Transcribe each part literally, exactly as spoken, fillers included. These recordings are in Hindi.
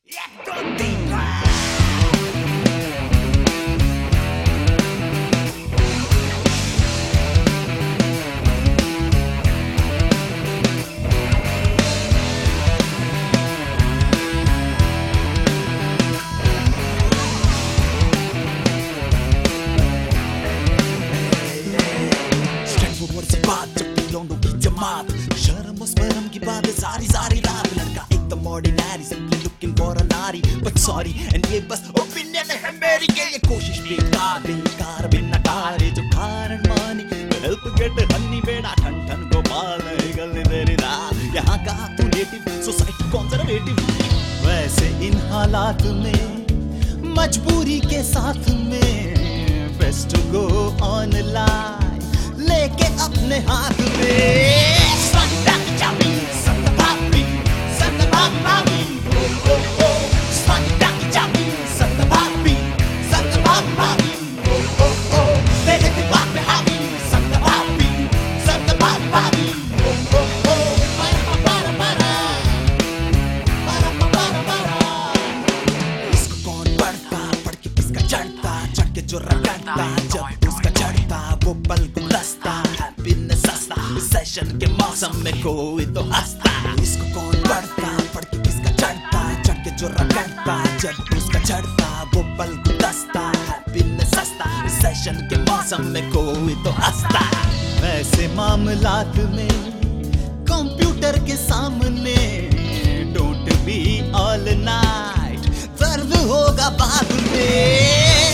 शर्म स्मरम की बात सारी सारी रात लड़का एकदम ordinary simply looking for a नारी बट सॉरी एंड ये बस ओपिनियन है मेरी के ये कोशिश बेकार बेकार बिना कार जो कारण मानी हेल्प गेट हनी बेड़ा ठन ठन को पाल गल तेरी रात यहाँ का तू नेटिव सोसाइटी कंजर्वेटिव वैसे इन हालात में मजबूरी के साथ में बेस्ट गो ऑन लाइन लेके अपने हाथ में जो रगड़ता जब उसका चढ़ता वो पल गुलदस्ता हैप्पीनेस सस्ता सेशन के मौसम में कोई तो हंसता इसको कौन पढ़ता पढ़ के किसका चढ़ता चढ़ के जो रगड़ता जब उसका चढ़ता वो पल गुलदस्ता हैप्पीनेस सस्ता सेशन के मौसम में कोई तो हंसता वैसे मामलात में कंप्यूटर के सामने डोंट बी ऑल नाइट दर्द होगा बाद में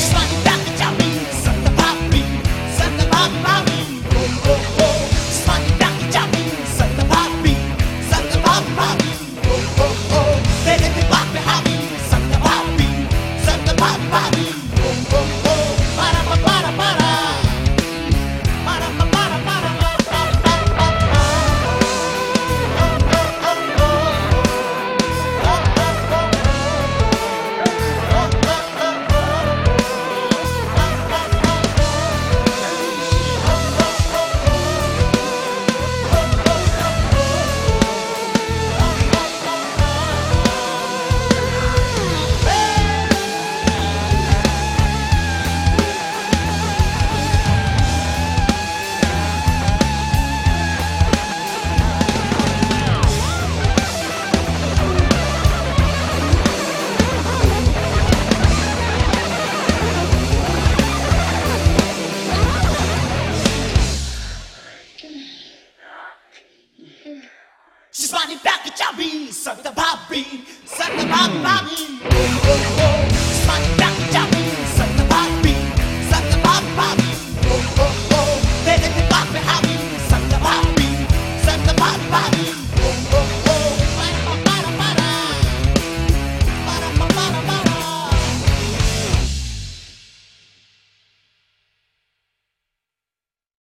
She's running back at Jabby, suck the Bobby, suck the Bobby. Oh, oh, oh. She's running back at Jabby, suck the Bobby, suck the Bobby. Oh, oh, oh. They let me Bobby, Hobby, suck the Bobby, suck the Bobby.